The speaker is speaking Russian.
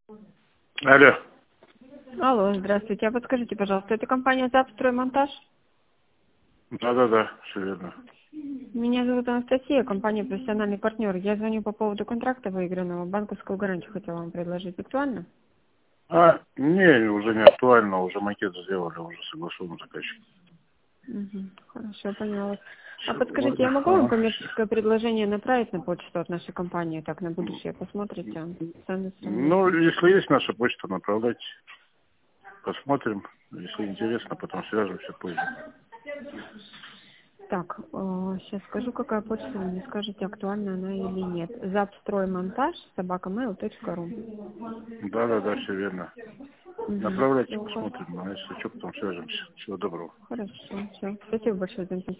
Алло. Алло, здравствуйте. А подскажите, пожалуйста, это компания «Запстроймонтаж»? Да, все верно. Меня зовут Анастасия, компания «Профессиональный партнер». Я звоню по поводу контракта выигранного. Банковскую гарантию хотела вам предложить. Актуально? Не, уже не актуально, уже макет сделали, уже согласован заказчик. Хорошо, поняла. А Все, подскажите, я ладно, могу вам ага. коммерческое предложение направить на почту от нашей компании? Так, на будущее посмотрите, сами Ну, сравните. если есть наша почта, направляйте. Посмотрим. Если интересно, потом свяжемся позже. Так, сейчас скажу, какая почта, вы мне скажете, актуальна она или нет. Запстроймонтаж, @mail.ru. Да, все верно. Угу. Направляйте, Все, посмотрим. А если что, потом свяжемся. Всего доброго. хорошо, все. Спасибо большое за информацию.